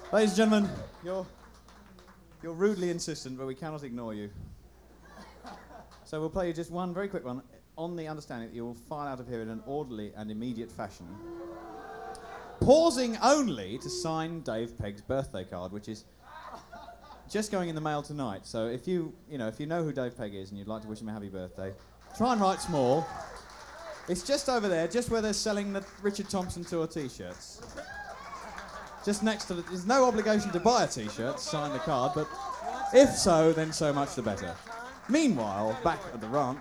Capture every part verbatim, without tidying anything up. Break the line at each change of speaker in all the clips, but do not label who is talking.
Ladies and gentlemen, you're, you're rudely insistent, but we cannot ignore you. So we'll play you just one very quick one, on the understanding that you will file out of here in an orderly and immediate fashion, pausing only to sign Dave Pegg's birthday card, which is just going in the mail tonight. So if you, you know, if you know who Dave Pegg is and you'd like to wish him a happy birthday, try and write small. It's just over there, just where they're selling the Richard Thompson Tour T-shirts. Just next to the... There's no obligation to buy a T-shirt, sign the card, but if so, then so much the better. Meanwhile, back at the ranch...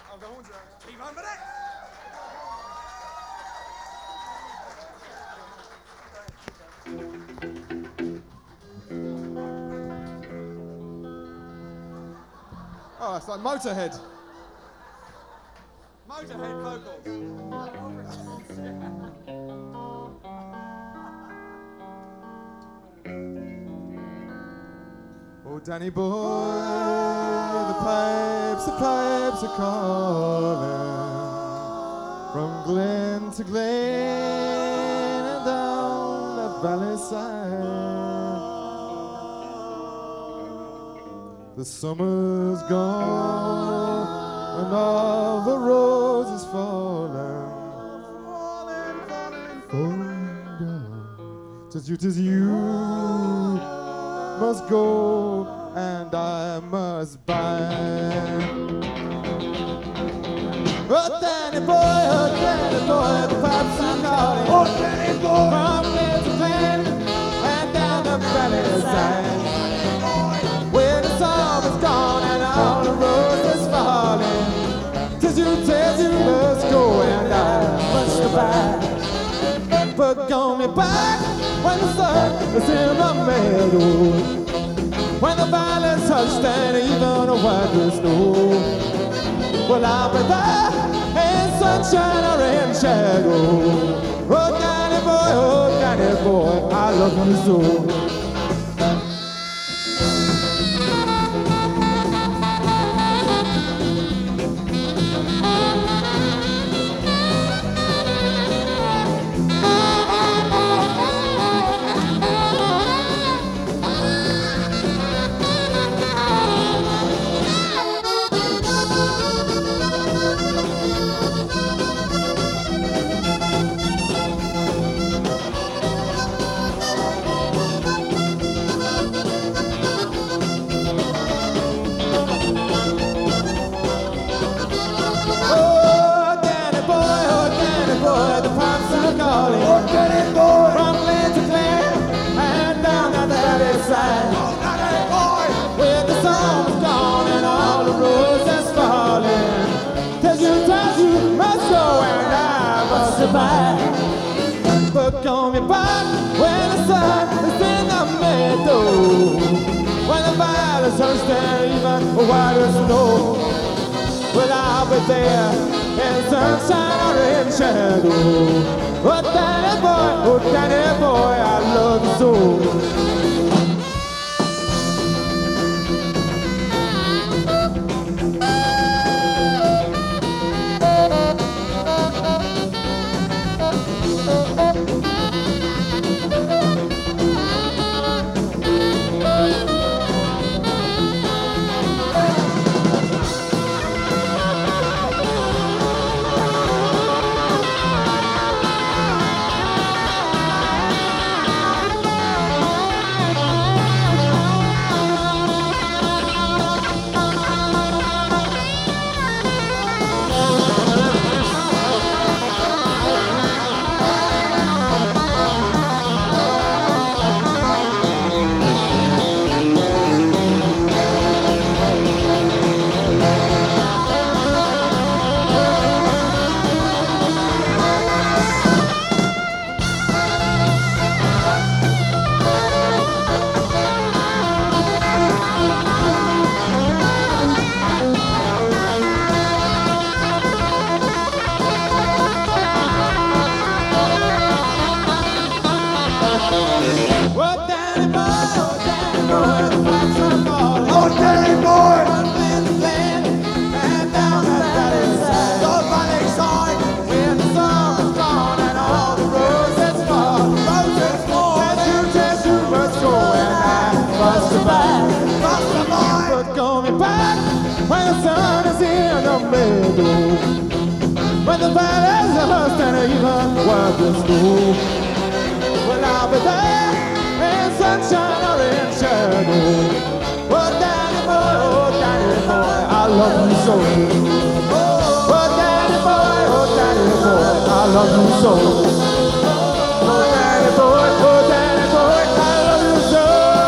Oh, that's like Motorhead. Motorhead vocals. Oh, Danny boy, the pipes, the pipes are calling from glen to glen and down the valley side. The summer's gone and all the roses falling, falling down. 'Tis you, 'tis you must go and I must buy. Oh, Danny boy, oh, Danny boy, the pipes are calling. Oh, Danny boy, from glen to glen and down the valley side. Where the summer's gone and all the roses falling. 'Tis you, 'tis you must go and I must abide. But call me back when the sun is in the meadow, when the valley's hushed and even a white with snow. Well, I'll be there in sunshine or in shadow. Oh, Danny boy, oh, Danny boy, I love you so. But call me back when the sun is in the meadow, when the valley's hushed and even white as snow. Well, I'll be there in sunshine or in shadow. Oh, Danny boy, oh, Danny boy, I love you so. when the sun is in the middle, when the valleys are hushed and even work is school. Well, I'll be there in sunshine or in shadow. Oh, Danny boy, oh, Danny boy, I love you so. Oh, Danny boy, oh, Danny boy, I love you so. Oh, Danny boy, oh, Danny boy, I love you so.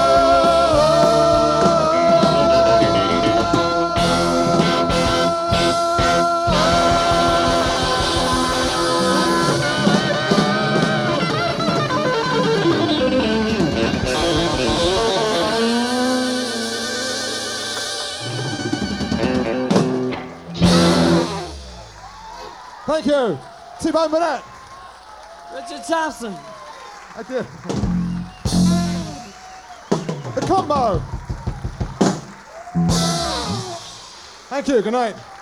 Thank you. T-Bone Burnett.
Richard Thompson.
I did. The combo. Thank you. Good night.